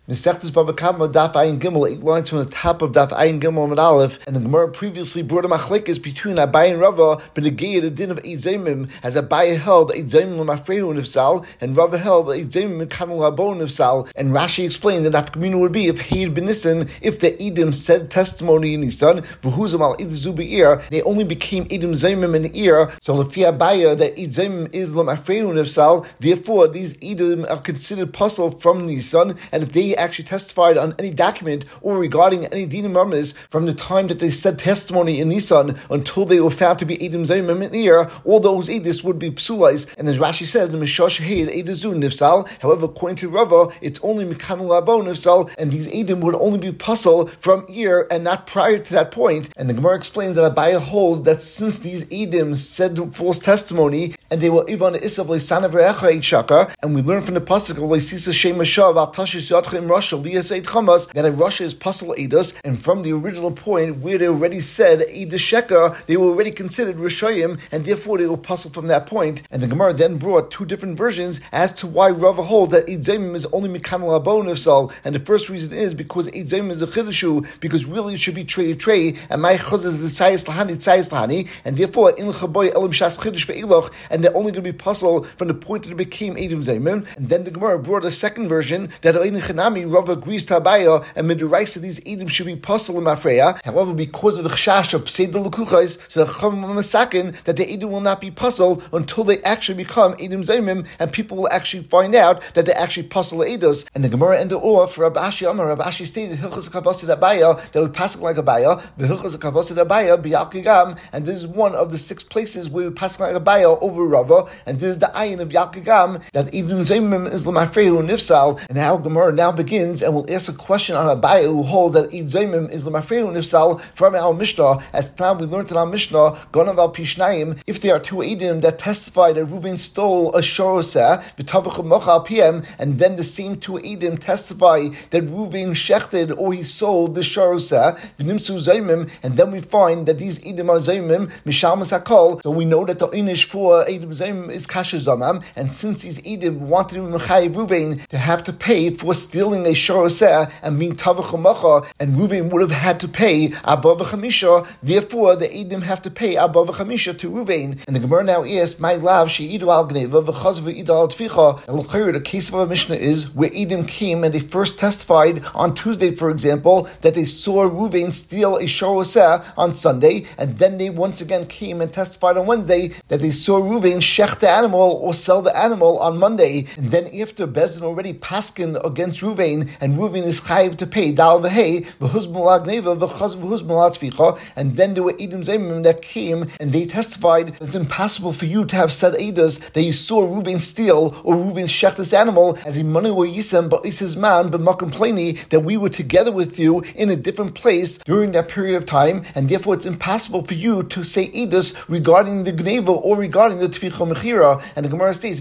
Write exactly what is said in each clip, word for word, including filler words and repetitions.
Mesechtes Bava Kama, Daf Ayin Gimel, eight lines from the top of Daf Ayin Gimel Amud Aleph, and the Gemara previously brought a machlekes between Abaye and Rava, benegei the din of Eid Zayimim, as Abaye held Eid Zayimim l'mafrehu nifsal, and Rava held Eid Zayimim kanul labon nifsal. And Rashi explained that the afkamina would be if Heid ben Nisan, if the Eidim said testimony in Nisan, v'huzam al Eid Zu be'ir, they only became Eidim Zayimim in the ear. So lefi Abaye that Eid Zayimim is l'mafrehu nifsal, therefore these Eidim are considered puzzle from Nisan, and if they actually testified on any document or regarding any dinim marmas from the time that they said testimony in Nisan until they were found to be Eidim Zayimim in the ear, all those Eidim would be psulais. And as Rashi says, the Mishash Heid Eidazu nifsal. However, according to Rava, it's only Mikanul Labo nifsal, and these Eidim would only be puzzle from ear and not prior to that point. And the Gemara explains that Abaye holds that since these Eidim said false testimony and they were Ivan Isav Leisana Verecha Eid Shaka, and we learn from the pasuk of Leisisa Shema Shav Al Tashis Yadcha in Russia Lias Eid Chamas that a Russia is puzzle Eidos, and from the original point where they already said Eid Sheka, they were already considered Rishayim, and therefore they were puzzle from that point. And the Gemara then brought two different versions as to why Rava holds that Eid Zayimim is only Mikanul Abon Nifsal, and the first reason is because Eid Zayimim is a Chidushu, because really it should be Trey Trey, and my Chaz is the Tzayis Lahani Tzayis Lahani, and therefore in Chaboy Elim Shas Chidush Ve'ilach, and they're only going to be puzzle from the point that it became Eidim Zayimim. And then the Gemara brought a second version that Ein Chanami Rava agrees to Abaye, and Miduraisa these Eidim should be puzzle in Mafreya. However, because of the Chashash of Pseidel Lukuchais, so the Chum Masakin that the Eidim will not be puzzle until they actually become Eidim Zayimim, and people will actually find out that they actually puzzle Eidos. And the Gemara ended off for Rav Ashi Amar. Rav Ashi stated Hilchos Kavasid Abaye that would pass like Abaye, the Hilchos Kavasid Abaye B'Yalkigam, and this is one of the six places where we pass like Abaye over Rava, and this is the ayin of Yalkigam that Eidim Zayimim is l'mafrehu nifsal. And now Gemara now begins and will ask a question on Abaye who holds that Eid Zayimim is l'mafrehu nifsal from our Mishnah. As now we learned in our Mishnah, Gonav al Pishnayim, if there are two Eidim that testify that Reuven stole a shoroseh, v'tavach mocha al piem, and then the same two Eidim testify that Reuven shechted or he sold the shoroseh, v'nimsu Zayimim, and then we find that these Eidim are Zayimim, mishal masakol, so we know that the inish for Eidim Zayimim is kasher zamam, and since these Eidim wanted Mechayev Reuven to have to pay for stealing a shoroseh and being tavach mocha, and Reuven would have had to pay abba v'chamisha, therefore the Eidim have to pay abba v'chamisha to Reuven. And the Gemara now asks, my lav she'idu al gneva v'chaz v'idu al tficha. And the case of a Mishnah is where Eidim came and they first testified on Tuesday, for example, that they saw Reuven steal a shoroseh on Sunday, and then they once again came and testified on Wednesday that they saw Reuven shech the animal or sell the animal on Monday. And then after Bezdin already paskin against Reuven, and Reuven is chayiv to pay dal v'hei v'huzmul agneva v'chaz v'huzmul atficha, and then there were Eidim Zayimim that came and they testified it's impossible for you to have said Eidos that you saw Reuven steal or Reuven shech this animal as a money were yisem but his man but makompleni that we were together with you in a different place during that period of time, and therefore it's impossible for you to say Eidos regarding the gneva or regarding the tficha mechira. And the Gemara states,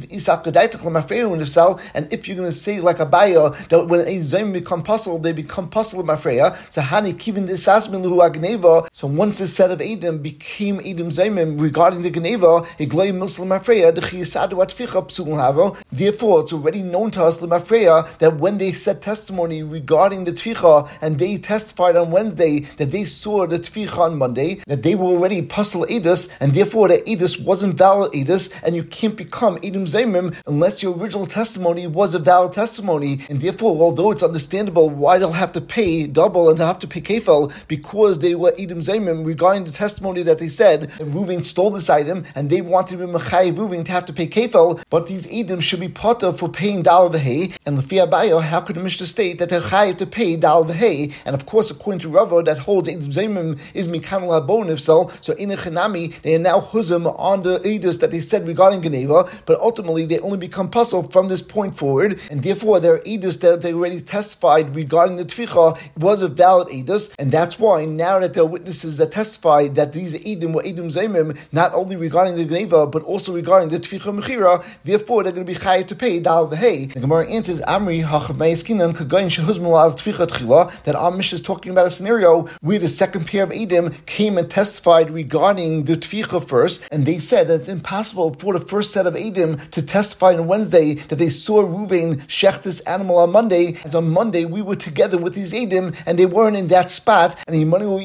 and if you're going to say like Abaye that when a Zayim become puzzle, they become puzzle of Mafreya. So Hani kivin desasmin luhu agneva. So once the set of Eidim became Eidim Zayim regarding the Gneva, iglay muslim Mafreya the chiyasadu atficha psul havo. Therefore, it's already known to us the Mafreya that when they said testimony regarding the tficha and they testified on Wednesday that they saw the tficha on Monday, that they were already puzzle Eidos, and therefore the Eidos wasn't valid Eidos, and you can't become Eidim Zayimim unless your original testimony was a valid testimony. And therefore, although it's understandable why they'll have to pay double and they'll have to pay kefal because they were Eidim Zayimim regarding the testimony that they said that Reuven stole this item and they wanted Mechayev Reuven to have to pay kefal, but these Eidim should be potter for paying dal v'hei. And lefi Abaye, how could the Mishnah state that they're chayiv to pay dal v'hei? And of course, according to Rava, that holds Eidim Zayimim is mikanul abon nifsal. So in a chenami, they are now huzim on the Eidos that they said regarding Geneva, but ultimately they only become puzzled from this point forward, and therefore their Eidos that they already testified regarding the Tficha was a valid Eidos, and that's why now that there are witnesses that testified that these Eidim were Eidim Zayimim, not only regarding the Geneva, but also regarding the Tficha Mechira, therefore they're going to be chayiv to pay Dal V'hei. The Gemara answers, Amri Hachav Me'eskinan Kagayin Shehuzmu Al Tficha Tchila, that our Mishnah is talking about a scenario where the second pair of Eidim came and testified regarding the Tficha first, and they said that it's impossible for the first set of Eidim to testify on Wednesday that they saw Reuven shech this animal on Monday. Monday, as on Monday we were together with these Eidim, and they weren't in that spot, and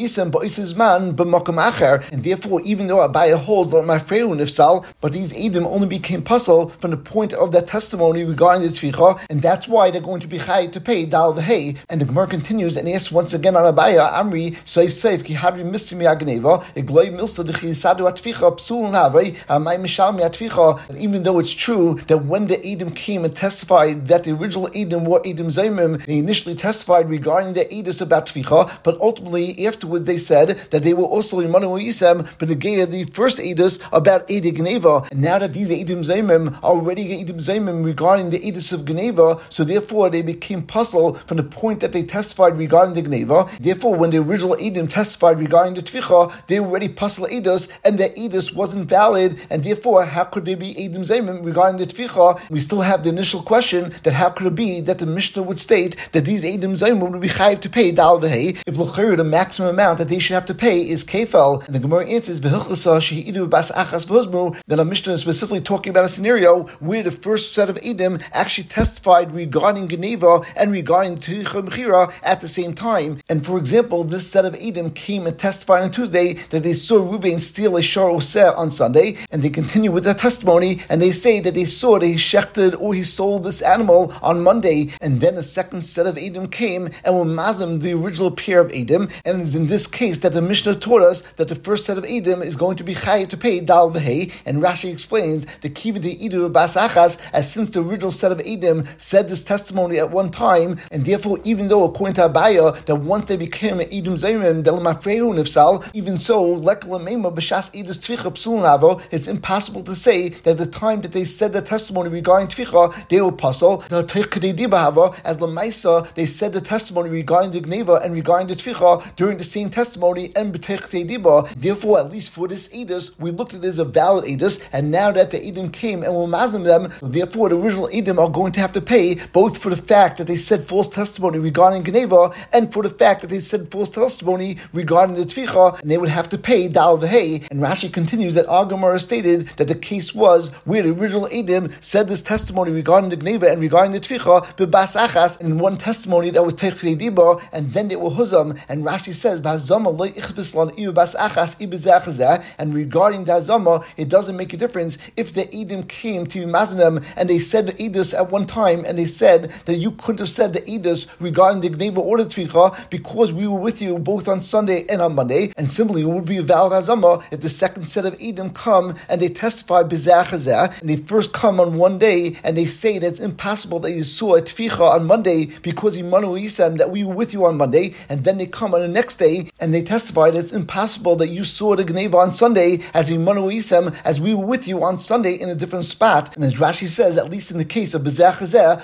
and therefore, even though Abaya holds that my Freyu Nifsal, but these Eidim only became puzzle from the point of that testimony regarding the Tficha, and that's why they're going to be high to pay Dal V'Hei. And the Gemara continues and asks once again on Abaya, Amri, Seif Seif, Ki Hadri Mistimi Agneva, Igloi Milsa Dechi Sadu Atficha, Psul Navai, Amai Mishal Atficha. And even though it's true that when the Eidim came and testified that the original Eidim were Eidim Zaymim, they initially testified regarding the Eidus about Tficha, but ultimately afterwards they said that they were also Imanu Yisem, but negated the first Eidus about Eidim Gneva. And now that these Eidim Zaymim are already Eidim Zaymim regarding the Eidus of Gneva, so therefore they became puzzled from the point that they testified regarding the Gneva. Therefore, when the original Eidim testified regarding the Tficha, they were already puzzled Eidus, and the Eidus wasn't valid, and therefore, how could they be Eidim Zaymim regarding the Tficha? We still have the initial question that how could it be that the Mishnah would state that these Eidim Zaymim would be chayiv to pay Dal V'Hei if l'chayr the maximum amount that they should have to pay is Kefal. And the Gemara answers V'hilchasa she'idu bas achas v'huzmu, that a Mishnah is specifically talking about a scenario where the first set of Eidim actually testified regarding Geneva and regarding Tficha Mechira at the same time. And for example, this set of Eidim came and testified on Tuesday that they saw Reuven steal a shor oseh on Sunday, and they continue with that testimony and they say that they saw that he shechted or he sold this animal on Monday. And then a second set of Eidim came and were mazim the original pair of Eidim, and it's in this case that the Mishnah taught us that the first set of Eidim is going to be chayiv to pay Dal V'Hei. And Rashi explains the kiva de Eidu bas achas, as since the original set of Eidim said this testimony at one time, and therefore even though according to Abaya that once they became an Eidim Zayrim delamafrehu nifsal, even so leklamema b'shas Eidus Tficha psul navo, it's impossible to say that the time that they said the testimony regarding Tficha they were puzzled. The Teichadei Dibahava, as Lamaisa, they said the testimony regarding the Gneva and regarding the Tficha during the same testimony and B'Teichadei Diba. Therefore, at least for this Eidus, we looked at it as a valid Eidus, and now that the Eidim came and were mazim them, therefore the original Eidim are going to have to pay both for the fact that they said false testimony regarding Gneva and for the fact that they said false testimony regarding the Tficha, and they would have to pay Dal V'Hei. And Rashi continues that our Gemara stated that the case was where the original Eidim said this testimony regarding the Gneva and regarding the Tficha b'bas achas, and in one testimony that was Teichadei Diba, and then they were huzam. And Rashi says B'hazama lo ichbis lan iu bas achas ibezeh achazeh, and regarding the Hazama, it doesn't make a difference if the Eidim came to Mazanem and they said the Eidus at one time, and they said that you couldn't have said the Eidus regarding the Gneva or the Tficha because we were with you both on Sunday and on Monday. And similarly, it would be a valid Hazama if the second set of Eidim come and they testify bezeh achazeh, and they first come on one day and they say that it's impossible that you saw a Tficha on Monday because Imanu Yisem that we were with you on Monday, and then they come on the next day and they testify that it's impossible that you saw the Gneva on Sunday as Imanu Yisem as we were with you on Sunday in a different spot. And as Rashi says, at least in the case of Bezeh Chazeh,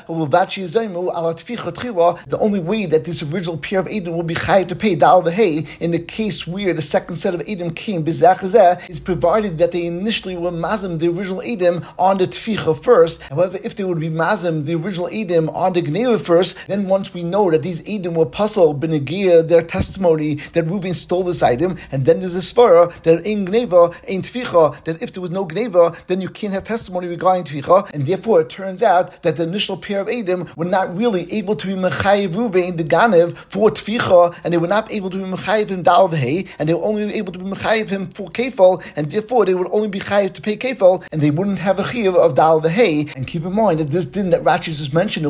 the only way that this original pair of Eidim will be chayiv to pay Dal V'Hei in the case where the second set of Eidim came Bezeh Chazeh is provided that they initially were mazim the original Eidim on the Tficha first. However, if they would be mazim the original Eidim on the Gneva first, then once we know that these Eidim were puzzled b'negia their testimony that Reuven stole this item, and then there's a svara that in Gneva, in Tficha, that if there was no Gneva, then you can't have testimony regarding Tficha, and therefore it turns out that the initial pair of Eidim were not really able to be mechayiv Reuven the Ganev for Tficha, and they were not able to be mechayiv him Dal V'Hei, and they were only able to be mechayiv him for Kefal, and therefore they would only be chayiv to pay Kefal, and they wouldn't have a chiyav of Dal V'Hei. And keep in mind that this din that Rashi just mentioned,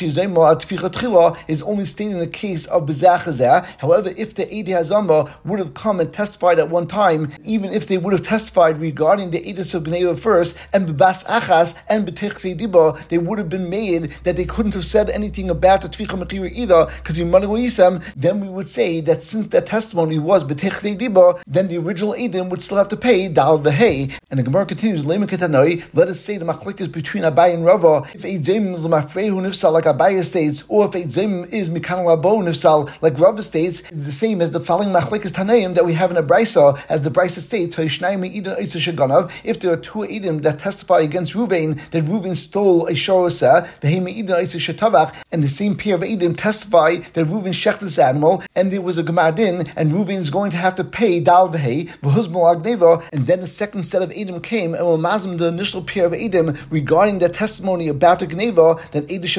is only stated in the case of Bezeh Chazeh. However, if the Eidei Hazama would have come and testified at one time, even if they would have testified regarding the Eidus of Gneva first, and B'bas Achas, and B'Teichadei Diba, they would have been made that they couldn't have said anything about the Tficha Mechira either, because in Imanu Yisem, then we would say that since that testimony was B'Teichadei Diba, then the original Eidim would still have to pay Dal V'Hei. And the Gemara continues, let us say the machlekes between Abai and Rava, if Eid Zaymim is L'mafrehu Nifsal, like Abai states, or if Eid Zaymim is Mikan Labo Nifsal, like Rava states, it's the same as the following machlekes Tanaim that we have in a Brisa, as the Brisa states, if there are two Eidim that testify against Reuven, that Reuven stole a shor oseh, and the same pair of Eidim testify that Reuven shechted this animal, and there was a Gemardin, and Reuven is going to have to pay Dal V'Hei, and then the second set of Eidim came and were mazim the initial pair of Eidim regarding their testimony about the Gneva, that Eidim Shabbat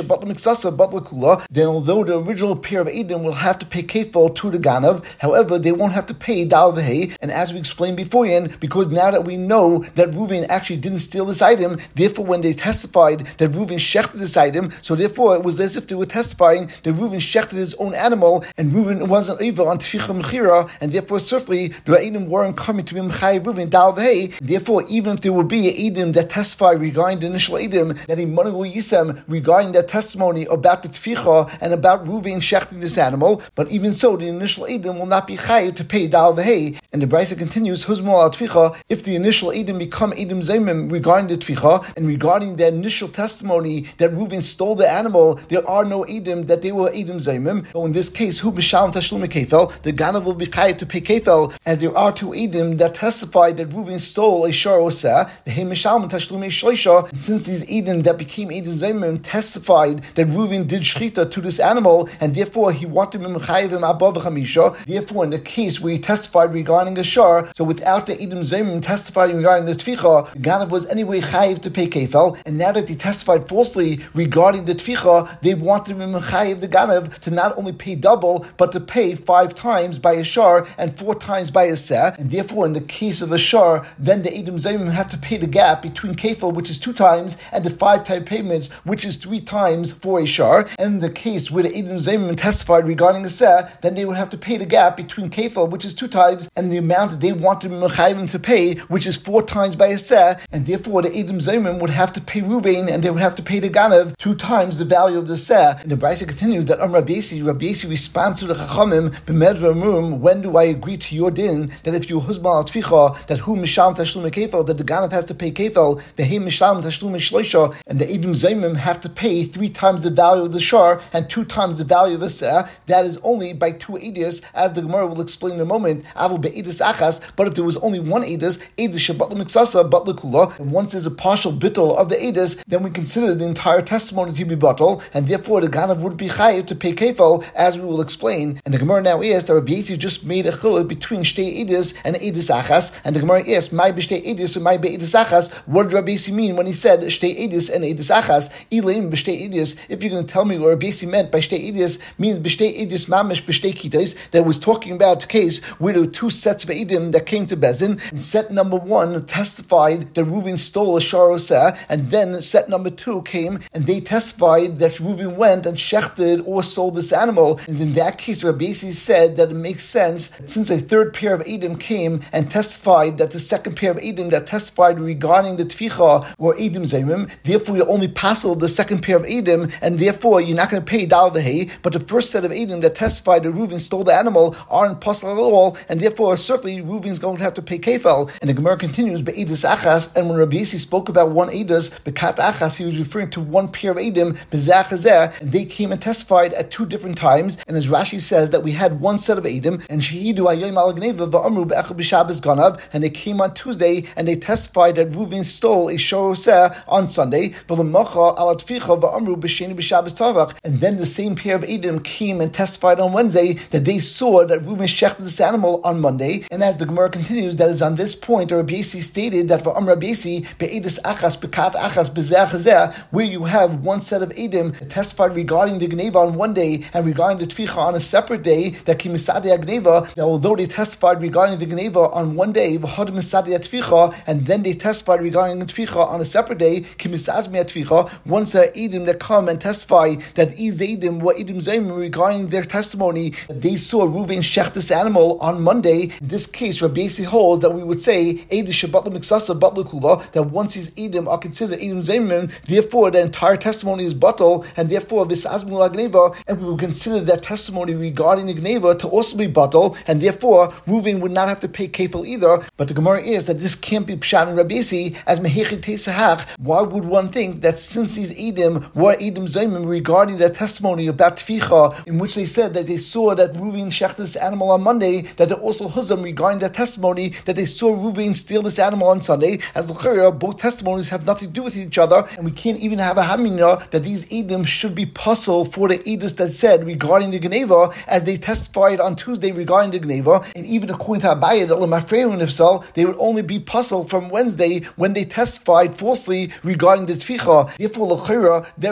miksasa batla kula, then although the original pair of Eidim will have to pay kefil to the Ganav, however, they won't have to pay Dal V'Hei, and as we explained beforehand, because now that we know that Reuven actually didn't steal this item, therefore when they testified that Reuven shechted this item, so therefore it was as if they were testifying that Reuven shechted his own animal, and Reuven wasn't evil on Tficha Mechira, and therefore certainly the Eidim weren't coming to be Mechayev Reuven Dal V'Hei. Therefore, even if there would be an Eidim that testify regarding the initial Eidim, that in Manu Yisem regarding that testimony about the Tficha and about Reuven shechting this animal, but even so, the initial Eidim will not be chayav to pay Dal V'Hei. And the Brisa continues, Huzmal al Tficha, if the initial Eidim become Eidim Zaymim regarding the Tficha, and regarding the initial testimony that Reuven stole the animal, there are no Eidim that they were Eidim Zaymim. So in this case, Hu B'Shalom Tashlum Kefel, the Ganav will be chayav to pay Kefel, as there are two Eidim that testify that Reuven stole a Shar Oseh, the He Mishalom Tashlum Shloisha. Since these Eidim that became Eidim Zaymim testified that Reuven did Shchita to this animal, and therefore he wanted him chayav him above Chamisha. Therefore, in the case where he testified regarding the Shar, so without the Eidim Zaymim testifying regarding the Tficha, the Ganav was anyway chayav to pay Kefel, and now that he testified falsely regarding the Tficha, they wanted him chayav the Ganav to not only pay double, but to pay five times by a Shar and four times by a Seh, and therefore in the case of a Shar, then the Eidim Zaymim have to pay the gap between Kefel, which is two times, and the five time payment, which is three times for a Shar, and in the case where the Eidim Zaymim testified regarding a Seh, then they would have to pay the gap between Kefel, which is two times, and the amount that they wanted Mechayim to pay, which is four times by a Seh, and therefore the Eidim Zaymim would have to pay Reuven, and they would have to pay the Ganav two times the value of the Seh. And the Brisa continues that Am Rabbi Yossi, Rabbi Yossi responds to the Chachamim, B'medra Mum, when do I agree to your din, that if you husband al Tficha, that Hu Mishlam Tashlum Kefel, that the Ganav has to pay Kefel, the He Mishlam Tashlum Shloisha, and the Eidim Zaymim have to pay three times the value of the Shar, and two times the value of the Seh, that is only by two Eidos, as the Gemara will explain in a moment, Avu Be'edis Achas, but if there was only one Eidos, Eidos Shebat L'Miksasa, Bat L'Kula, and once there's a partial bittul of the Eidos, then we consider the entire testimony to be batal, and therefore the Ganav would be chayav to pay Kefel, as we will explain. And the Gemara now is that Rabbi Yossi just made a chiluk between Shtei Eidos and Eidos Achas, and the Gemara asks, Mai B'Shtei Eidos and Mai Be'edis Achas, what did Rabbi Yossi mean when he said Shtei Eidos and Eidos Achas? Ilim B'Shtei Eidos, if you're going to tell me what Rabbi Yossi meant by Shtei Eidos, means B'Shtei Eidos Mamish B'Shtei Kitais, that was talking about a case where there were two sets of Eidim that came to Bezin, and set number one testified that Reuven stole a Shar Oseh, and then set number two came and they testified that Reuven went and shechted or sold this animal. And in that case, Rabbi Yossi said that it makes sense, since a third pair of Eidim came and testified that the second pair of Eidim that testified regarding the Tficha were Eidim Zaymim, therefore you only passed the second pair of Eidim, and therefore you're not going to pay Dal V'Hei, but the first set of Eidim that testified that Reuven stole the animal aren't possible at all, and therefore certainly Reuven's going to have to pay Kefel. And the Gemara continues, Be'edis Achas, and when Rabbi Yossi spoke about one Eidos, Bekat Achas, he was referring to one pair of Eidim, Bezeh Chazeh, and they came and testified at two different times, and as Rashi says that we had one set of Eidim, and Shehidu Hayoim Al Gneva Va'amru Be'echad B'Shabbos Ganav, and they came on Tuesday, and they testified that Reuven stole a Shor Oseh on Sunday, V'lemacha Al Tficha Va'amru B'Sheni B'Shabbos Tavach, and then the same pair of Eidim came and testified on Wednesday that they saw that Reuven shechted this animal on Monday, and as the Gemara continues, that is on this point, Rabbi Yossi stated that for Am Rabbi Yossi, Be'edis Achas, Bekat Achas, Bezeh Chazeh, where you have one set of Eidim that testified regarding the Gneva on one day and regarding the Tficha on a separate day, that Ki Misadei Gneva, that although they testified regarding the Gneva on one day, V'had Misadei Tficha, and then they testified regarding the Tficha on a separate day, Ki Misazmei Tficha, once there are Eidim that come and testify that these Eidim were Eidim Zaymim regarding their testimony, that they saw Reuven shech this animal on Monday. In this case, Rabbi Yossi holds that we would say Eidos Shebat L'Miksasa Bat L'Kula, that once these Eidim are considered Eidim Zaymim, therefore the entire testimony is batal, and therefore V'sazmu L'Gneva, and we would consider that testimony regarding the Gneva to also be batal, and therefore Reuven would not have to pay Kefel either. But the Gemara is that this can't be Pshat and Rabbi Yossi as Mehechid Teisahach. Why would one think that since these Eidim were Eidim Zaymim regarding their testimony about Tficha, in which they said that they saw that Reuven shechted this animal on Monday, that they also huzam regarding their testimony that they saw Reuven steal this animal on Sunday, as l'chayra both testimonies have nothing to do with each other, and we can't even have a hamina that these Eidim should be puzzle for the Eidos that said regarding the Gneva, as they testified on Tuesday regarding the Gneva, and even according to Abaye, that L'mafrehu Nifsal, they would only be puzzle from Wednesday when they testified falsely regarding the Tficha. Therefore, l'chayra, their original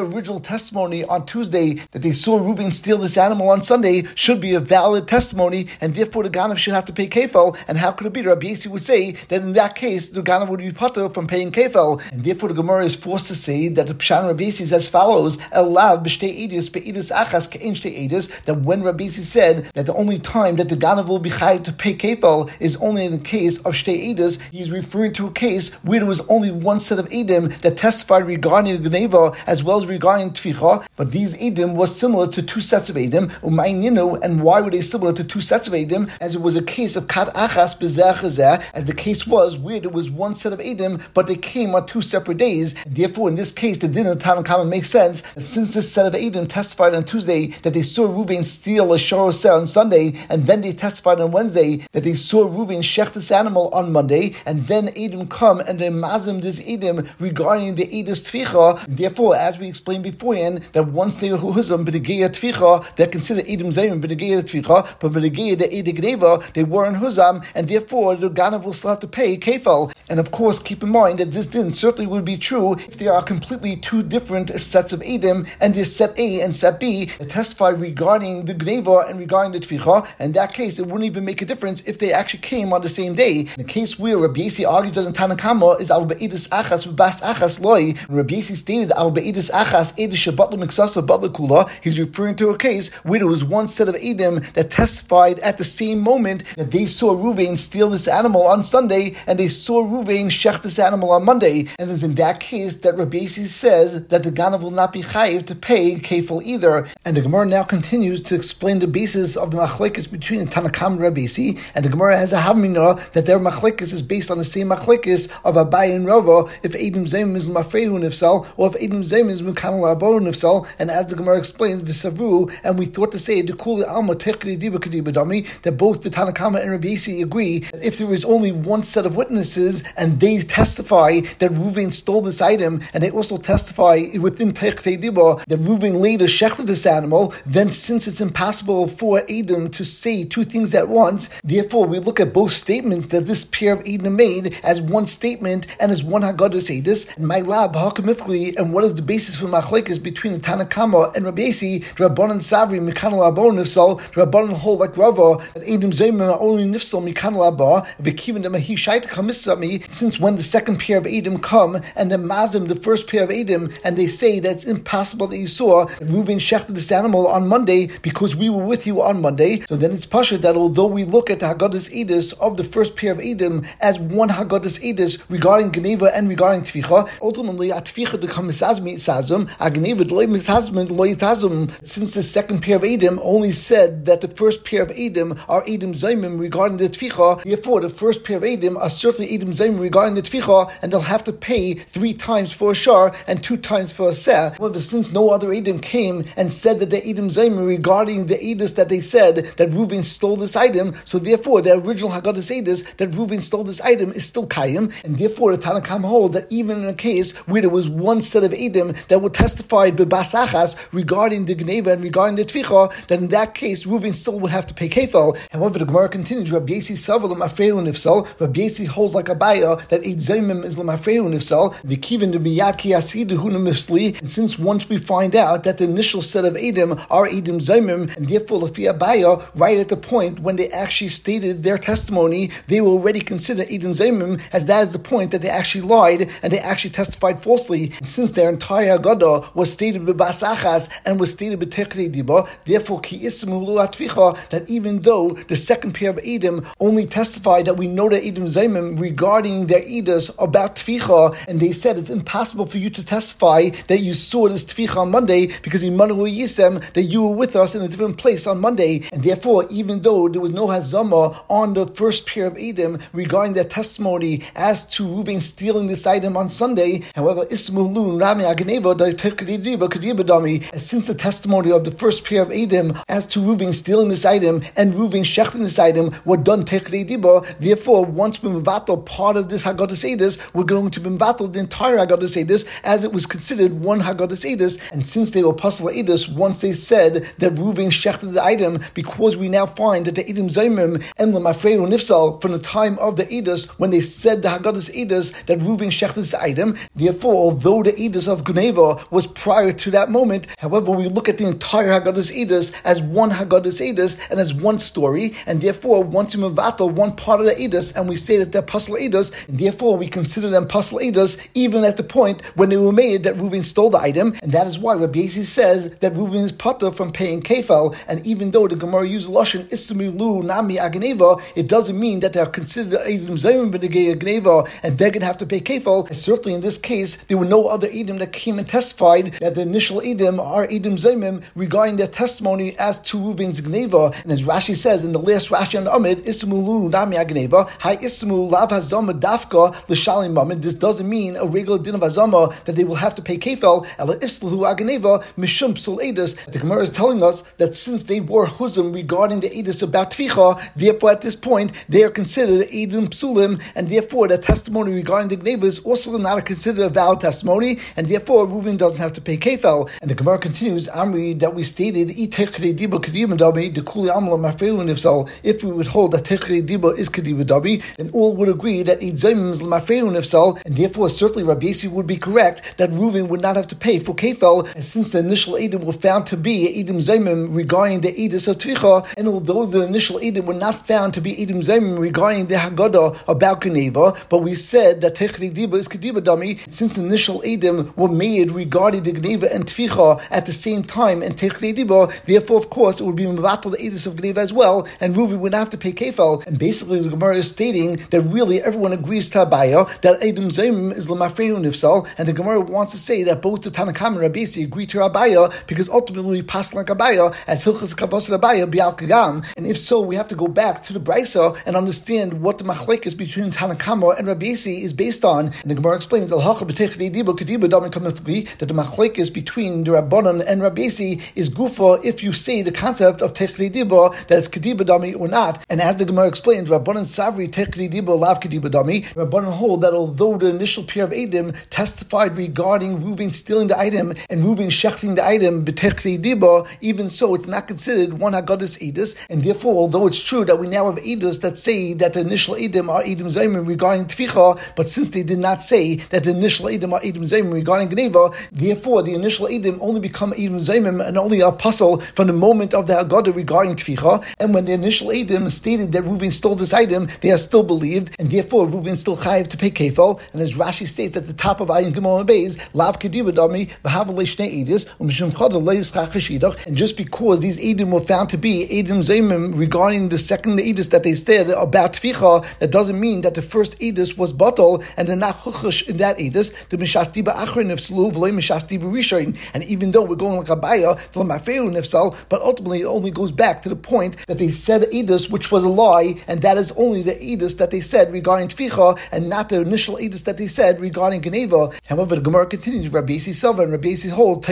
testimony on Tuesday that they saw Reuven steal this animal on Sunday should be a valid testimony, and therefore the Ganav should have to pay kefel. And how could it be? Rabbi Yossi would say that in that case the Ganav would be patur from paying kefel, and therefore the Gemara is forced to say that the Pshan Rabbi Yossi is as follows: Elav b'shtei edus be'edus achas ke'en shtei edus. That when Rabbi Yossi said that the only time that the Ganav will be chayav to pay kefel is only in the case of shtei edus, he is referring to a case where there was only one set of edim that testified regarding the Geneva as well as regarding Tficha, but these edim was similar to two sets of edim. Umayin, and why were they similar to two sets of edim? As it was a case of kat achas b'zeh chazeh, as the case was where there was one set of edim, but they came on two separate days. And therefore, in this case, the din of Tanna Kama makes sense that since this set of edim testified on Tuesday that they saw Reuven steal a shor on Sunday, and then they testified on Wednesday that they saw Reuven shech this animal on Monday, and then edim come and they mazim this edim regarding the edus tficha. Therefore, as we explained beforehand, that once they were huzam b'negeya tficha, they're considered edim zayim b'negeya tficha, but b'negeya the edim gneva, they weren't huzam, and therefore the Ganav will still have to pay kefal. And of course, keep in mind that this din certainly would be true if there are completely two different sets of edim, and there's set A and set B that testify regarding the gneva and regarding the tficha. In that case, it wouldn't even make a difference if they actually came on the same day. In the case where Rabbi Yossi argues that in Tanna Kama is al be'edus achas v'bas achas loy, when Rabbi Yossi stated al be'edus achas edus shebatlu miksasa batlu kula, he's referring to a case where there was one set of edim that testified at the same moment that they saw Reuven steal this animal on Sunday, and they saw Reuven shech this animal on Monday. And it's in that case that Rabbi Yossi says that the Ganav will not be chayiv to pay kefil either. And the Gemara now continues to explain the basis of the machlekes between the Tanna Kama and Rabbi Yossi. And the Gemara has a havmina that their machlekes is based on the same machlekes of Abaye and Rava, if edim zayim is mafrehu nifsal, or if edim zayim is mukana labo nifsal. And as the Gemara explains, v'savru, and we thought to say dekuli alma techli diba kediba dami, that both the Tanna Kama and Rabbi Yossi agree that if there is only one set of witnesses and they testify that Reuven stole this item, and they also testify within techli diba that Reuven later shechted this animal, then since it's impossible for Edom to say two things at once, therefore we look at both statements that this pair of Edom made as one statement and as one Haggadah's Edus. And my lab hakamifli, and what is the basis for machlekes between the Tanna Kama and Rabbi Yossi? Rabbanan Savri mikana labo nifsal. Rabbanan hold like Rava that Edom zayim are only nifsal mikana laba. V'kiven demahi shaita kamisami. Since when the second pair of Edom come and then mazim the first pair of Edom, and they say that it's impossible that you saw that Reuven shechted this animal on Monday because we were with you on Monday. So then it's pasha that although we look at the Haggadah's Edus of the first pair of Edom as one Haggadah's Edus regarding Geneva and regarding Tficha, ultimately at Tficha the kamisazmi sazum, a Geneva loy misazmi loy tazum. Since the second pair of Edom only said that the first pair of Edom are Edom zaymim regarding the Tficha, therefore the first pair of Edom are certainly Edom zaymim regarding the Tficha, and they'll have to pay three times for a shar and two times for a seh. However, since no other Edom came and said that the Edom zaymim regarding the Edus that they said that Reuven stole this item, so therefore the original Haggadah's Edus that Reuven stole this item is still Kayim, and therefore the Tanna Kama holds that even in a case where there was one set of Edom that would testify bebasachas regarding the Geneva and regarding the Tficha, that in that case Reuven still would have to pay kefal. However, the Gemara continues, Rabbi Yossi savar l'mafrehu nifsal. Rabbi Yossi holds like Abaya that Eid Zaymim is l'mafrehu nifsal. V'kiven de biyad ki asidu hu nifsli. And since once we find out that the initial set of Edom are Edom Zaymim, and therefore Lefi Abaya, right at the point when they actually stated their testimony, they were already considered Edom Zaymim, as that is the point that they actually lied and they actually testified falsely. And since their entire Haggadah was stated b'basachas and was stated b'tekri diba, therefore ki ismu lu atficha, that even though the second pair of Edom only testified that we know that Edom Zaymim regarding their Edus about Tficha, and they said it's impossible for you to testify that you saw this Tficha on Monday because Imanu Yisem, that you were with us in a different place on Monday, and therefore even though there was no Hazama on the first pair of Edom regarding their testimony as to Reuven stealing this item on Sunday, however, Ismu Lu Rami Agneva Kadibadami, as since the testimony of the first pair of Edom as to Reuven stealing this item and Reuven shechting this item were done Tekri Diba, therefore once we mevatel part of this Haggadah's Edus, we're going to mevatel the entire Haggadah's Edus as it was considered one Haggadah's Edus. And since they were Pasal Edus, once they said that Reuven shechted the item, because we now find that the Edom Zaymim and Lemafrehu Nifsal from the time of the Edus, when they said the Haggadah's Edus that Reuven shechted this item, therefore although the Edus of Geneva was prior to that moment. However, we look at the entire Haggadah's Eidos as one Haggadah's Eidos and as one story, and therefore once we mevatel one part of the Eidos, and we say that they're Pasal Eidos, and therefore we consider them Pasal Eidos even at the point when they were made that Reuven stole the item, and that is why Rabbi Yossi says that Reuven is patur from paying kefal. And even though the Gemara uses lashon ismilu nami agneva, it doesn't mean that they are considered edim zayim b'negei agneva and they're going to have to pay kefal. And certainly in this case, there were no other edim that came and testified that the initial edim are edim zayim regarding their testimony as to Reuven's gneva. And as Rashi says in the last Rashi on the Amid, ismilu nami agneva, hi ismu lav hazama dafka l'shalim mamid. This doesn't mean a regular din of hazama that they will have to pay kefal. Ela islu agneva mishum psul edus. The Gemara is telling us that since they were huzim regarding the edus about tficha, therefore at this point they are considered edim psulim, and therefore the testimony regarding the gneva is also not considered a valid testimony, and therefore Reuven doesn't have to pay kefal. And the Gemara continues, Amri, that we stated if we would hold that techre diba is kediba dabi, then all would agree that idzayim is l'mafreun ifsal, and therefore certainly Rabbi Yossi would be correct that Reuven would not have to pay for kefal, and since the initial edim were found to be edim zaymim regarding the edus of tvicha, and although the initial edim were not found to be edim zaymim regarding the Haggadah about Geneva, but we said that techre diba is kediba dami, since the initial edim were made regarding the Geneva and tvicha at the same time, and techre diba, therefore of course it would be mevatel the edus of Geneva as well, and Reuven would not have to pay kefal. And basically the Gemara is stating that really everyone agrees to Abaya that edim zaymim is l'mafreun nifsal, and the Gemara wants to say that both the Tanakam and Rabbi Yossi agree to Abaya because ultimately we pass like Abaya as Hilchas Kabos Abaya Bial Kagam. And if so, we have to go back to the Brisa and understand what the machlekes between Tanakama and Rabbi Yossi is based on. And the Gemara explains that the machlekes between the Rabbanan and Rabbi Yossi is gufa if you say the concept of Techri Diba, that it's Kediba Dami or not. And as the Gemara explains, Rabbanan Savri Techri Diba Lav Kediba Dami, Rabbanan hold that although the initial pair of Edim testified regarding Reuven stealing the item and Reuven shechting the item b'techli diba, even so it's not considered one Haggadah's edus, and therefore although it's true that we now have edus that say that the initial edim are edim zayim regarding tficha, but since they did not say that the initial edim are edim zayim regarding gneva, therefore the initial edim only become edim zayim and only are puzzle from the moment of the Haggadah regarding tficha, and when the initial edim stated that Reuven stole this item, they are still believed, and therefore Reuven still chayiv to pay kefal. And as Rashi states at the top of Ayin Gimel Beis, lav kediba dami and just because these edim were found to be edim zaymim regarding the second edus that they said about tficha, that doesn't mean that the first edus was batal and they're not chuchush in that edus. The mishasti ba'achrin nifslu v'loy mishasti b'rishayin. And even though we're going like Abaya to l'mafreun nifsal, but ultimately it only goes back to the point that they said edus which was a lie, and that is only the edus that they said regarding tficha and not the initial edus that they said regarding Geneva. However, the Gemara continues, Rabbi Yossi Silva and Rabbi Yossi hold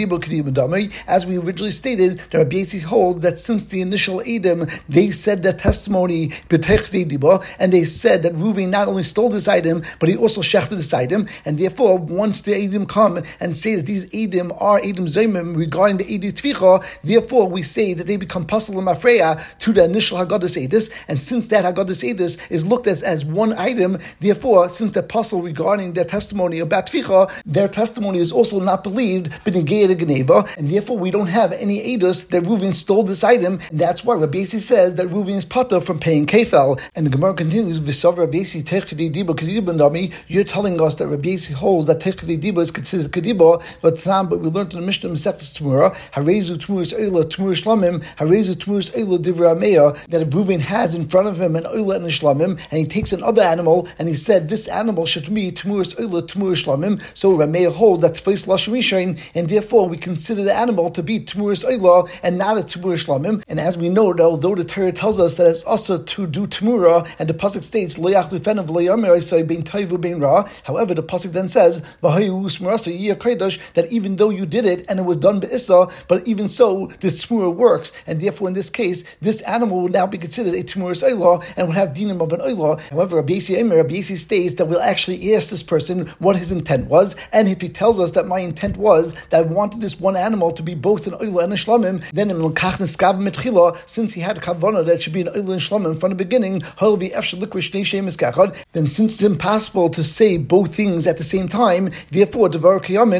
as we originally stated, that Rabbi Yossi holds that since the initial Edom, they said that testimony, and they said that Reuven not only stole this item, but he also shechted this item, and therefore, once the Edom come and say that these Edom are Edom Zaymim regarding the Edom Tvicha, therefore we say that they become Pasal and Mafreya to the initial Haggadah's Edus, and since that Haggadah's Edus is looked at as one item, therefore, since the Pasal regarding their testimony about Tvicha, their testimony is also not believed, and therefore we don't have any edus that Reuven stole this item, and that's why Rabbi Yossi says that Reuven is patur from paying kefal. And the Gemara continues, V'sav Rabbi Yossi techedi diba kediba dami. You're telling us that Rabbi Yossi holds that techedi diba is considered kediba, but but we learned in the Mishnah Masechtas Tumura, Harezu Tumuris Eila Tumur Shlamim, Harezu Tumuris Eila Divra Meya, that if Reuven has in front of him an Eila and a Shlamim, and he takes another animal, and he said this animal should be Tumuris Eila Tumur Shlamim, so Rameya holds that Tfeis Lashon Rishain, and therefore we consider the animal to be Tumuris Eila and not a Tumur Shlamim. And as we know, although the Torah tells us that it's also to do Tumura, and the pasuk states Lo Yachlu Fenav Lo Yomer Isai Bein Toivu Bein Ra. However, the pasuk then says V'hayu Usmarasa Yiyah Kodesh, that even though you did it and it was done be'issa, but even so the Tumura works, and therefore in this case this animal would now be considered a Tumuris Eila and would have dinim of an Eila. However, Rabbi Yossi Eimer, Rabbi Yossi states that we'll actually ask this person what his intent was, and if he tells us that my intent was that I wanted this one animal to be both an Eila and a Shlamim, then in L'kach Neskav Metchila, since he had a kavanah that it should be an Eila and Shlamim from the beginning, then since it's impossible to say both things at the same time, therefore Devar Kiyamin,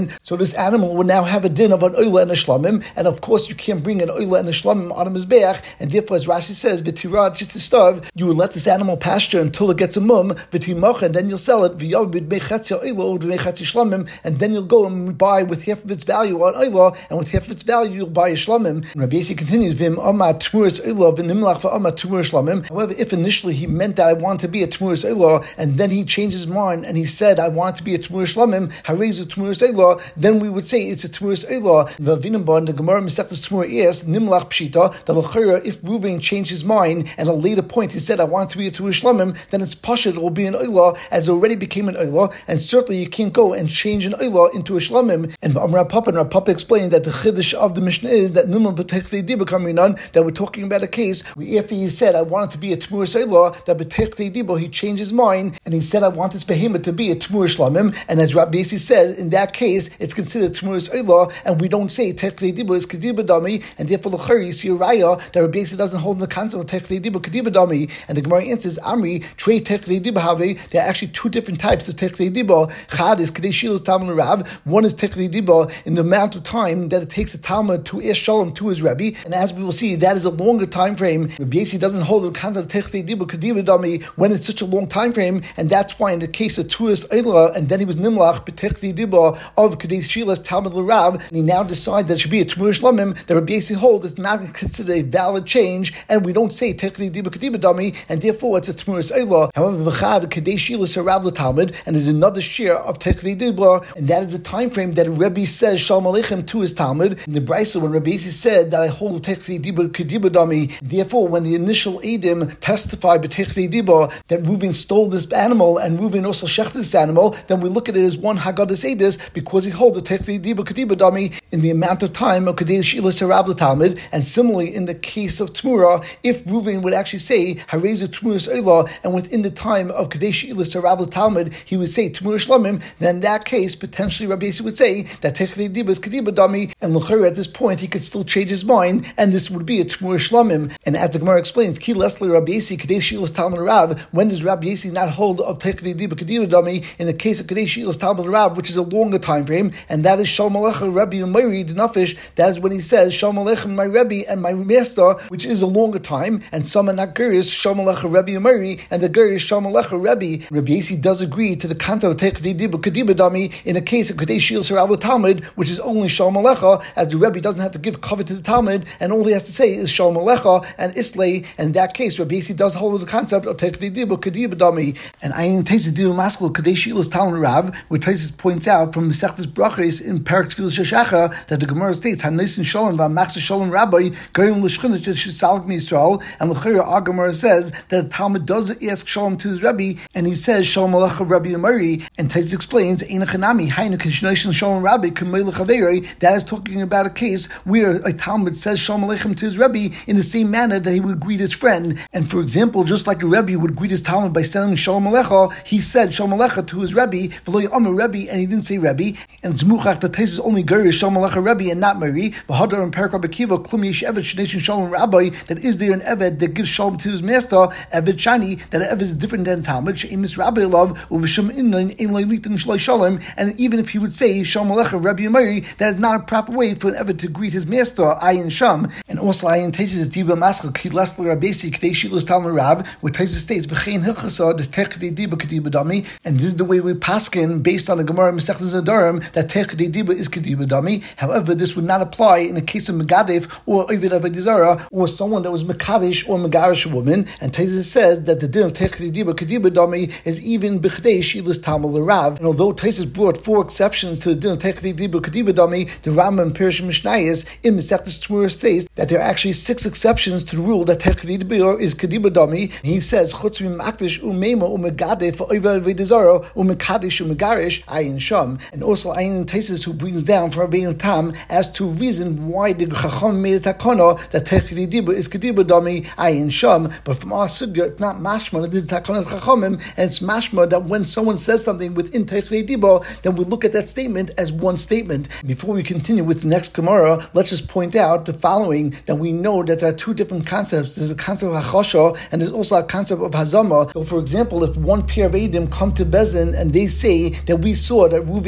shlamim. So this animal would now have a din of an oila and a shlamim, and of course you can't bring an oila and a shlamim on a mizbeach, and therefore, as Rashi says, v'tirad shetistav, you would let this animal pasture until it gets a mum, v'timach, and then you'll sell it, v'yal b'mechatzi oila or b'mechatzi shlamim, and then you'll go and buy with half of its value on oila, and with half of its value you'll buy a shlamim. And Rabbi Yossi continues, v'im amma tmuras oila v'nimlach v'amma tmuras shlamim. However, if initially he meant that I want to be a tmuras oila, and then he changed his mind and he said I want to be a tmuras shlamim, harezu tmuras oila, then we would say it's a tmuras oila. V'avinimban, the Gemara Masechtas Tmura asks nimlach pshita, that l'chayra, if Reuven changed his mind and at a later point he said I want to be a tmuras shlamim, then it's pashut, it will be an oila, as it already became an oila, and certainly you can't go and change an oila into a shlamim. And Rav Papa and Rav Papa explained that the chiddush of the Mishnah is that numam b'techli diba kaminan, that we're talking about a case where after he said I wanted to be a tmuras oila, that b'techli diba he changed his mind and he said I want this behemoth to be a tmuras shlamim, and as Rabbi Yossi said, in that case it's considered tmuras oila, and we don't say techli diba is kediba dami, and therefore l'chari you see a raya that Rabbi Yossi doesn't hold the concept of techli diba kediba dami, and the Gemara answers Amri trei techli diba have. There are actually two different types of techli diba. Chad is kedei shilos talmud rav. One is techli diba in the amount of time that it takes a talmud to ask shalom to his Rebbe, and as we will see, that is a longer time frame. Rabbi Yossi doesn't hold the concept of techli diba kediba dami when it's such a long time frame, and that's why in the case of tuas eila, and then he was nimlach b'techli diba of kedei shilos talmud rav, and he now decides that it should be a tmuras shlamim, that Rabbi Yossi holds it's not considered a valid change, and we don't say techli diba kediba dami, and therefore it's a tmuras eila. However, v'chad kedei shilos harav l'talmud, and there's another share of techli diba, and that is a time frame that Rebbe says shalom aleichem to his talmud. In the Brisa, when Rabbi Yossi said that I hold techli diba kediba dami, therefore when the initial edim testified b'techli diba that Reuven stole this animal and Reuven also shechted this animal, then we look at it as one haggadah edus because he holds a techli diba kediba dami in the amount of time of kedei shilos harav l'talmud. And similarly, in the case of Tmura, if Reuven would actually say harezu tmuras oila, and within the time of kedei shilos harav l'talmud he would say tmuras shlamim, then in that case potentially Rabbi Yossi would say that techli diba is kediba dami, and l'chayra at this point he could still change his mind, and this would be a tmuras shlamim. And as the Gemara explains, ki lesli Rabbi Yossi kedei shilos talmud rav, when does Rabbi Yossi not hold of techli diba kediba dami? In the case of kedei shilos talmud rav, which is a longer time frame, and that is shalom aleichem Rabbi Umayri Nafish. That is when he says shalom aleichem my Rebbe and my master, which is a longer time, and some are not gurish shalom aleichem Rabbi Umayri, and the gurish shalom aleichem Rebbe. Rabbi Yossi does agree to the concept of techli diba kediba dami in the case of kedei shilos harav l'talmud, which is only shalom alecha, as the Rebbe doesn't have to give cover to the Talmud, and all he has to say is shalom alecha and islay, and in that case Rabbi Yossi does hold the concept of techli diba kediba dami. And ayin tesis diu maskul kedei shilos talmud rav, where Tesis points out from Masechtas Brachos in Perek Tefillah Sheshacha that the Gemara states Hanosin Shalom v'Machzor Shalom Rabbi Goyim l'Shchina Sheshalach Yisrael, and l'chayra our Gemara says that the Talmud does ask Shalom to his Rebbe, and he says Shalom alecha Rabbi Umayri, and Tesis explains Einachanami Hainu Kishnosin Shalom Rabbi Kamei l'Chaveri. That is talking about a case where a Talmud says Shalom aleichem to his Rebbe in the same manner that he would greet his friend. And for example, just like a Rebbe would greet his Talmud by saying Shalom alecha, he said Shalom alecha to his Rebbe, v'lo ya'amar Rebbe, and he didn't say Rebbe. And it's muchach that Tesis only gurish Shalom alecha Rebbe and not Mari. V'hadar and Perek Rabbi Akiva klum yesh eved shneisin Shalom Rabbi, that is there an eved that gives Shalom to his master, eved shani, that an eved is different than Talmud, she'emis Rabbi love uv'shem innain ein loylitin shloi shalom. And even if he would say Shalom alecha Rabbi Umayri, that is not a proper way for an eved to greet his master, ayin sham. And also ayin Tesis diba maskal ki lesler Rabbi Yossi kedei shilos talmud rav, where Tesis states v'chein hilchasa the techli diba kediba dami, and this is the way we paskin based on the Gemara Masechtas Nedarim that techli diba is kediba dami. However, this would not apply in a case of megadef or ovid avodah zarah or someone that was mekadesh or megarish a woman. And Tesis says that the din of techli diba kediba dami is even b'chdei shilos talmud rav. And although Tesis brought four exceptions to the din of techli diba kediba dami, the Rambam Pirush Mishnayos in Masechtas Tmura states that there are actually six exceptions to the rule that techli diba is kediba dami. He says chutz mimakdish umeima umegadef for ovid avodah zarah umekadesh umegarish ayin sham. And also ayin Tesis who brings down from Rabbeinu Tam as to reason why the Chacham made a takana that techli diba is kediba dami ayin sham. But from our sugya, it's not mashma that this is takana Chachamim, and it's mashma that when someone says something within techli diba, then we look at that statement as one statement. Before we continue with the next Gemara, let's just point out the following, that we know that there are two different concepts. There's a concept of hachosha, and there's also a concept of hazama. So for example, if one pair of Eidim come to Bezin and they say that we saw that Reuven killed Shimon,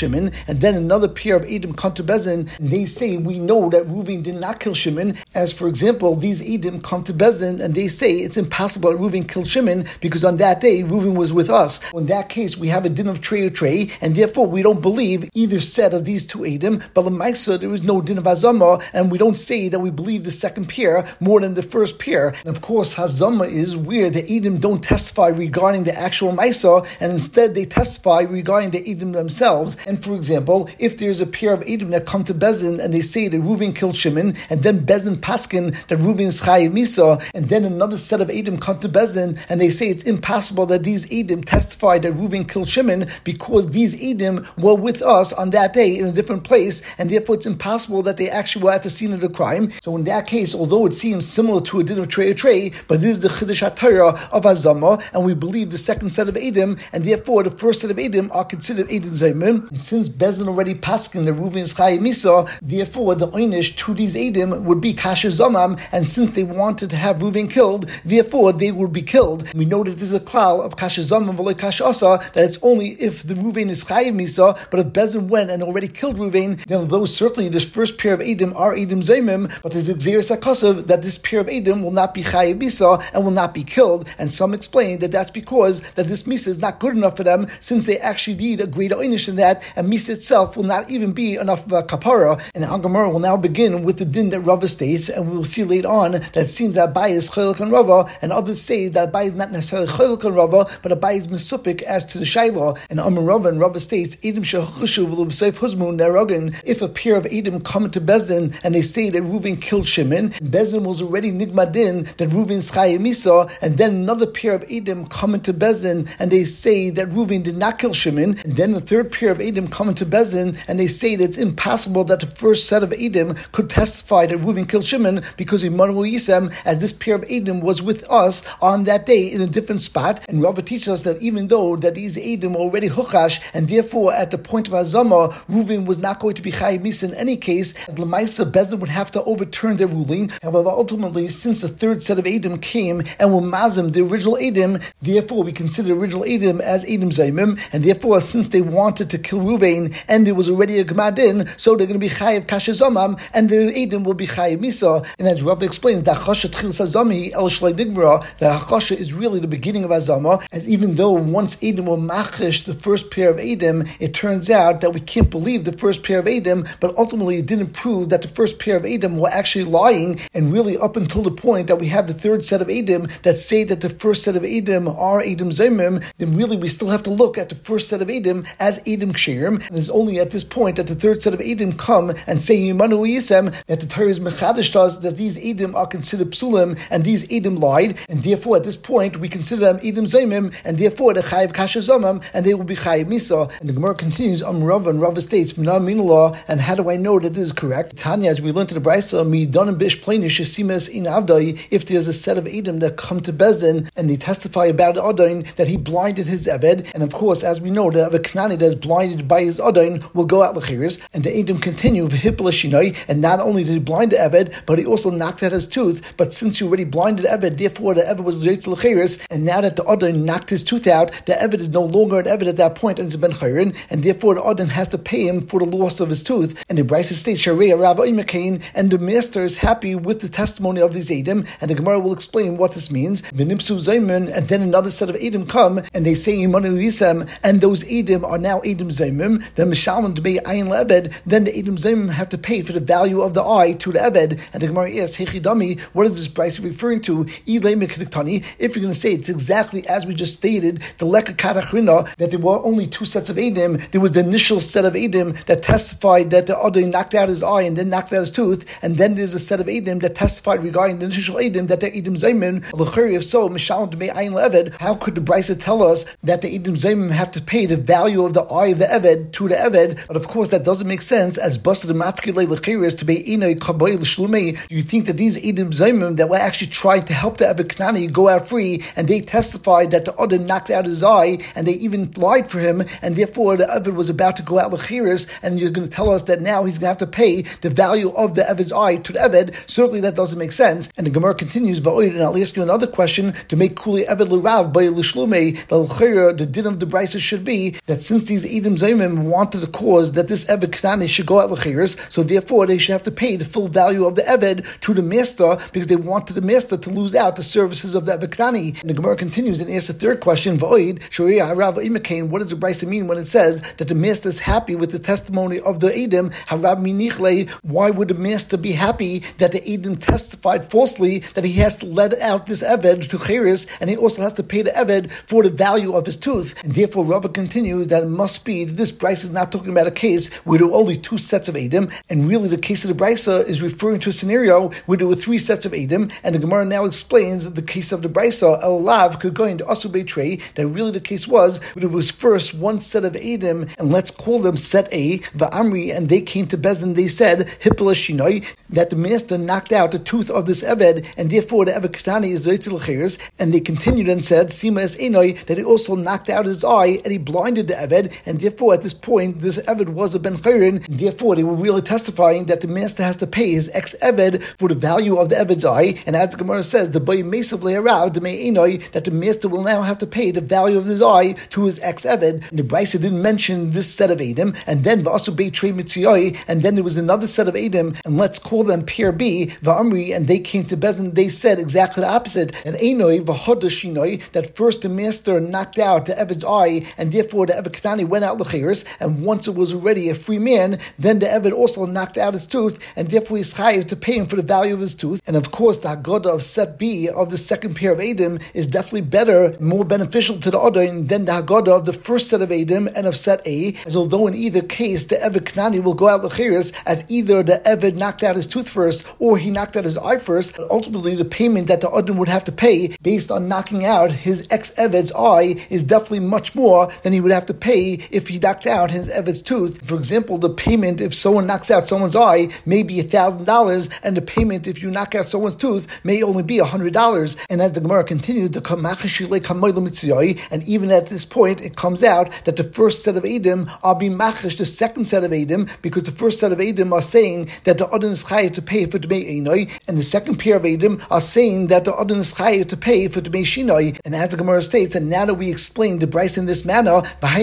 Shimon, and then another pair of Eidim come to Bezdin, and they say, we know that Reuven did not kill Shimon, as for example, these Eidim come to Bezdin, and they say it's impossible that Reuven killed Shimon, because on that day, Reuven was with us. In that case, we have a din of Trey or Trey, and therefore we don't believe either set of these two Eidim, but L'maisa, there is no din of Hazama, and we don't say that we believe the second pair more than the first pair. And of course, Hazama is where the Eidim don't testify regarding the actual Maisa, and instead they testify regarding the Eidim themselves. And for example, if there's a pair of Eidim that come to Bezdin and they say that Reuven killed Shimon, and then Bezdin paskin that Reuven is Chayiv Misa, and then another set of Eidim come to Bezdin and they say it's impossible that these Eidim testify that Reuven killed Shimon because these Eidim were with us on that day in a different place, and therefore it's impossible that they actually were at the scene of the crime. So in that case, although it seems similar to a din of Trey or Trey, but this is the Chiddush HaTorah of Hazama, and we believe the second set of Eidim, and therefore the first set of Eidim are considered Eidim Zaymin. And since Bezdin already paskin the Reuven is Chayiv Misa, therefore the Oynish to these Eidim would be Kasha Zomam, and since they wanted to have Reuven killed, therefore they would be killed. We know that this is a klal of Kasha Zomam v'loy Kasha Asa, that it's only if the Reuven is Chayiv Misa, but if Bezdin went and already killed Reuven, then although certainly this first pair of Eidim are Eidim Zaymim, but there's a Xeris HaKasav that this pair of Eidim will not be Chayiv Misa and will not be killed, and some explain that that's because that this Misa is not good enough for them, since they actually need a greater Einish than that, and Misa itself will not even be enough of a kapara. And Angamara will now begin with the din that Rava states, and we will see later on that it seems that Abai is Chaylik and Rava, and others say that Abai is not necessarily Chaylik and Rava, but Abai is Mesupik as to the Shaila. And Amar Rava and Rava states, Eidim Shechushu v'lo b'seif huzmun nerogin. If a pair of Eidim come to Bezdin and they say that Reuven killed Shimon, Bezdin was already nigmadin that Reuven's Chayiv Misa, and then another pair of Eidim come into Bezdin and they say that Reuven did not kill Shimon, and then the third pair of Eidim come into Bezdin and they say that it's impossible that the first set of Eidim could testify that Reuven killed Shimon because Imanu Yisem, as this pair of Eidim was with us on that day in a different spot. And Rava teaches us that even though that these Eidim were already Huchash, and therefore at the point of Hazama, Reuven was not going to be Chayiv Misa in any case, as L'maisa Bezdin would have to overturn their ruling. However, ultimately, since the third set of Eidim came and were Mazim, the original Eidim, therefore we consider the original Eidim as Eidim Zaymim, and therefore since they wanted to kill Reuven and there was already a Gmadin, so they're going to be Chayiv Kasha Zomam, and the Eidim will be Chayiv Misa. And as Rava explains, that Chasha Tchilas Hazami El Shlei Nigmara, that Chasha is really the beginning of Hazama, as even though once Eidim were Machish, the first pair of Eidim, it turns out that we can't believe the first pair of Eidim, but ultimately it didn't prove that the first pair of Eidim were actually lying, and really up until the point that we have the third set of Eidim that say that the first set of Eidim are Eidim Zaymim, then really we still have to look at the first set of Eidim as Eidim Kshirim, and it's only at this point that the third set of Eidim come and say Yimanu Yisem, that the Torah is Mechadish us that these Eidim are considered Psulim, and these Eidim lied, and therefore at this point we consider them Eidim Zaymim, and therefore the Chayiv Kasha Zomam, and they will be Chayiv Misa. And the Gemara continues, Am Rava, and Rava states, Mina Minullah, and how do I know that this is correct? Tanya, as we learned in the Brisa, Mi Donim Bish Planish Yesimes in Avdai, if there's a set of Eidim that come to Bezdin and they testify about Adain that he blinded his Eved, and of course, as we know, the Eved Knani that is blinded by his Adain will go out L'chiris, and the Eidim continue V'hipla Shinai, and not only did he blind the Eved, but he also knocked out his tooth. But since he already blinded Eved, therefore the Eved was L'chayritz L'chiris, and now that the Adain knocked his tooth out, the Eved is no longer an Eved at that point, and it's Ben Chayrin, and therefore the Adain has to pay him for the loss of his tooth. And the Brisa states, Sharia Rav Imakain, and the master is happy with the testimony of these Eidim, and the Gemara will explain what this means. V'nimsu Zaymin, and then another set of Eidim come, and they say Yimanu Yisem, and those Eidim are now Eidim Zaymim, then Mishalman Dmei Ayin Le'Eved, then the Eidim Zaymim have to pay for the value of the eye to the Eved. And the Gemara asks, Hechidami, what is this Brisa referring to? If you're going to say it's exactly as we just stated, the Leka Katachrina, that there were only two sets of Eidim, there was the initial set of Eidim that testified that the other knocked out his eye and then knocked out his tooth, and then there's a set of Eidim that testified regarding the initial Eidim that they're Eidim Zaymin. If so, Mishalman Dmei Ayin Le'Eved, how could the Brisa tell us that the Eidim Zaymin have to pay the value of the eye of the Eved to the Eved? But of course that doesn't make sense, as busted the Mafkilei L'chiris to be Inay Kaboy L'Shlumei. You think that these Eidim Zaymin that were actually trying to help the Eved Knani go out free, and they testified that the other knocked out his eye, and they even lied for him, and therefore the Eved was about to go out L'chiris, and you're going to tell us that now he's going to have to pay the value of the Eved's eye to the Eved? Certainly that doesn't make sense. And the Gemara continues, and I'll ask you another question to make Kuli Eved L'Rav by L'Shlumei, the L'chira, the din of the Brisa should be that since these Eidim Zaymin Zayimim wanted to cause that this Eved Knani should go out l'chiris, so therefore they should have to pay the full value of the Eved to the master because they wanted the master to lose out the services of the Eved Knani. And the Gemara continues and asks a third question, V'oid, Shoriya Harav Imakain, what does the Brisa mean when it says that the master is happy with the testimony of the Edom? Harav Minichle, why would the master be happy that the Edom testified falsely that he has to let out this Eved to Chiris, and he also has to pay the Eved for the value of his tooth? And therefore Rava continues that it must be that this Brisa is not talking about a case where there were only two sets of Edom, and really the case of the Brisa is referring to a scenario where there were three sets of Edom, and the Gemara now explains the case of the Brisa, Elav could go into Asu Beitrei, that really the case was where there was first one set of Edom, and let's call them set A, Va'amri, and they came to Bezdin, they said, Hippala Shinoi, that the master knocked out the tooth of this Eved, and therefore the Eved Ketani is Zoytzil Chiris, and they continued and said, Sima Es Enoi, that he also knocked out his eye, and he blinded the Eved, and therefore at this point, this Eved was a Ben Chayrin, and therefore they were really testifying that the master has to pay his ex-Eved for the value of the Eved's eye, and as the Gemara says, the Bay Mesav Le'arav, the May Enoi, that the master will now have to pay the value of his eye to his ex-Eved. And the Brisa didn't mention this set of Edom, and then V'asu Beitrei Mitziyoi, and then there was another set of Edom, and let's call them Pier B, V'amri, and they came to Bezdin, they said exactly the opposite, and Enoi, V'hoda Shinoi, that first the master knocked out the Eved's eye, and therefore the Eved Ketani went out l'chiris, and once it was already a free man, then the Eved also knocked out his tooth, and therefore he's chayav to pay him for the value of his tooth. And of course, the Haggadah of set B of the second pair of Edom is definitely better, more beneficial to the Adon than the Haggadah of the first set of Edom and of set A, as although in either case the Eved Knani will go out l'chiris, as either the Eved knocked out his tooth first or he knocked out his eye first, but ultimately the payment that the Adon would have to pay based on knocking out his ex-Eved's eye is definitely much more than he would have to pay if he knocked out his Eved's tooth. For example, the payment if someone knocks out someone's eye may be one thousand dollars, and the payment if you knock out someone's tooth may only be one hundred dollars. And as the Gemara continued, the and even at this point, it comes out that the first set of Edom are being machish the second set of Edom, because the first set of Edom are saying that the Adon is chayav to pay for Dmei Einoi, and the second pair of Edom are saying that the Adon is chayav to pay for Dmei Shinoi. And as the Gemara states, and now that we explained the Brisa in this manner,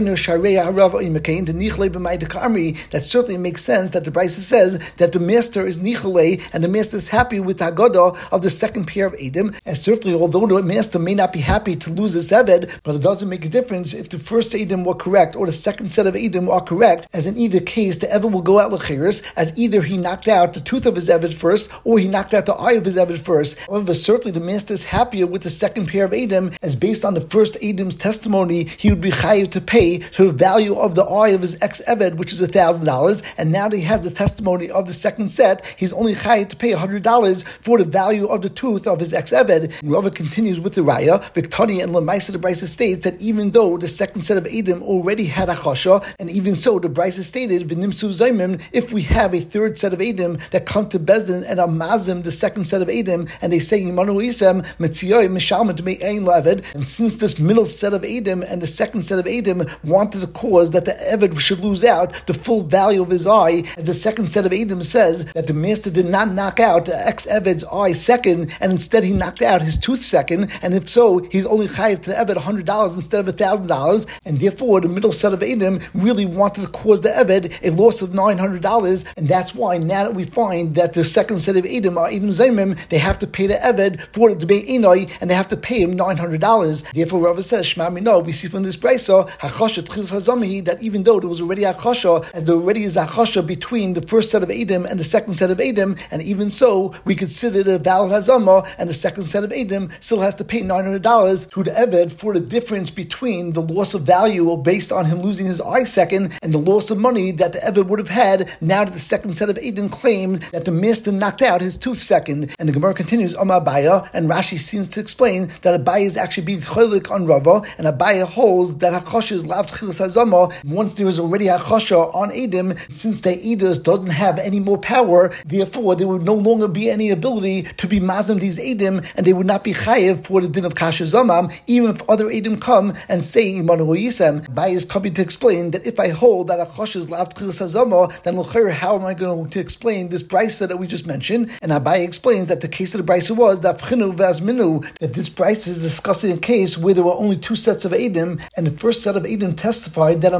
that certainly makes sense that the Brisa says that the master is nichale, and the master is happy with the Haggadah of the second pair of Edom. And certainly, although the master may not be happy to lose his Eved, but it doesn't make a difference if the first Edom were correct or the second set of Edom are correct, as in either case, the Eved will go out l'chiris, as either he knocked out the tooth of his Eved first, or he knocked out the eye of his Eved first. However, certainly the master is happier with the second pair of Edom, as based on the first Edom's testimony, he would be chayav to pay to the value of the eye of his ex-Eved, which is one thousand dollars, and now that he has the testimony of the second set, he's only chayav to pay one hundred dollars for the value of the tooth of his ex-Eved. And Rava continues with the Raya, Victani and Lamaisa, the Brisa states that even though the second set of Edom already had a chasha, and even so, the Brisa stated, V'nimsu zaymim, if we have a third set of Edom that come to Bezdin and are mazim the second set of Edom, and they say, Yimanu Isem, Metziyoy, Mishalman, to make Ein Leved, and since this middle set of Edom and the second set of Edom wanted to cause that the Eved should lose out the full value of his eye, as the second set of Edom says that the master did not knock out the ex-Eved's eye second, and instead he knocked out his tooth second, and if so, he's only chayav to the Eved one hundred dollars instead of one thousand dollars, and therefore the middle set of Edom really wanted to cause the Eved a loss of nine hundred dollars, and that's why now that we find that the second set of Edom are Edom Zaymim, they have to pay the Eved for the Dmei Einoi, and they have to pay him nine hundred dollars. Therefore, Rava says, Shema Mino, we see from this Brisa, Hachasha Tchis Hazami, that even though there was already a Hachasha, as there already is a Hachasha between the first set of Edom and the second set of Edom, and even so, we consider it a valid Hazama, and the second set of Edom still has to pay nine hundred dollars to the Eved for the difference between the loss of value based on him losing his eye second and the loss of money that the Eved would have had now that the second set of Edom claimed that the master knocked out his tooth second. And the Gemara continues, Amar Abaya, and Rashi seems to explain that Abaya is actually being cholik on Rava, and Abaya holds that Hachasha is lav tchilas hazama. Once there is already Hachasha on Edom, since the Edom doesn't have any more power, therefore there would no longer be any ability to be mazim these Edom, and they would not be chayev for the din of kasha zamam, even if other Edom come and say Imanu Yisem. Abaya is coming to explain that if I hold that Hachasha is lav tchilas hazama, then l'chayr, how am I going to explain this brisa that we just mentioned? And Abaya explains that the case of the brisa was that Fchinu v'azminu, that this brisa is discussing a case where there were only two sets of Edom, and the first set of Edom testified that a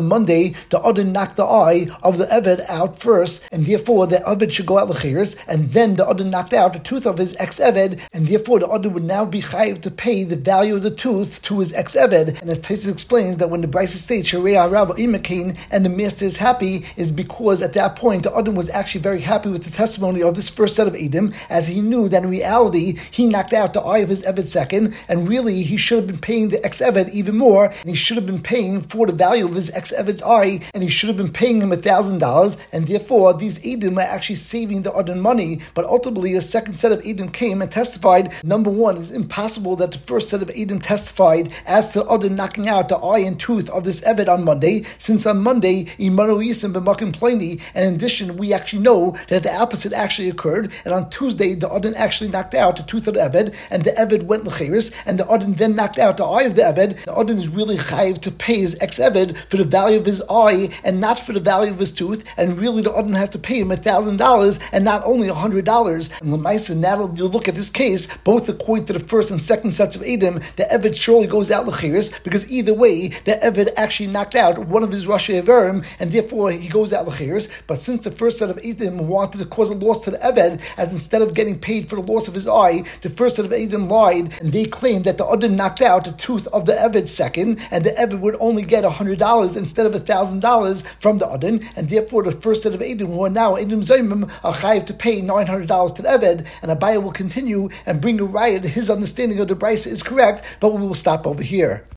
on Monday the Adon knocked the eye of the Eved out first, and therefore the Eved should go out l'chiris, and then the Adon knocked out the tooth of his ex-Eved, and therefore the Adon would now be chayiv to pay the value of the tooth to his ex-Eved. And as Taisus explains that when the Brisa states Sharei Harav Imakain and the master is happy, is because at that point the Adon was actually very happy with the testimony of this first set of Edim, as he knew that in reality he knocked out the eye of his Eved second, and really he should have been paying the ex-Eved even more, and he should have been paying for the value of his ex-Eved's eye, and he should have been paying him a thousand dollars, and therefore these Edim are actually saving the Adon money. But ultimately a second set of Edim came and testified. Number one, it's impossible that the first set of Edim testified as to Adon knocking out the eye and tooth of this Eved on Monday, since on Monday Imanu Yisim b'makim plaini, and in addition we actually know that the opposite actually occurred, and on Tuesday the Adon actually knocked out the tooth of the Eved, and the Eved went l'cheres, and the Adon then knocked out the eye of the Eved. The Adon is really chayiv to pay his ex-Eved for the value of his eye and not for the value of his tooth, and really the Adon has to pay him a thousand dollars and not only a hundred dollars. And Lemaisa, now you look at this case, both according to the first and second sets of Edim, the Eved surely goes out l'cheres, because either way the Eved actually knocked out one of his Rashi Averim, and therefore he goes out l'cheres. But since the first set of Edim wanted to cause a loss to the Eved, as instead of getting paid for the loss of his eye, the first set of Edim lied, and they claimed that the Adon knocked out the tooth of the Eved second, and the Eved would only get a hundred dollars instead of a thousand dollars from the Adon, and therefore the first set of Edim, who are now Edim Zaymim, are chayiv to pay nine hundred dollars to the Eved. And Abaye will continue and bring a riot. His understanding of the Brisa is correct, but we will stop over here.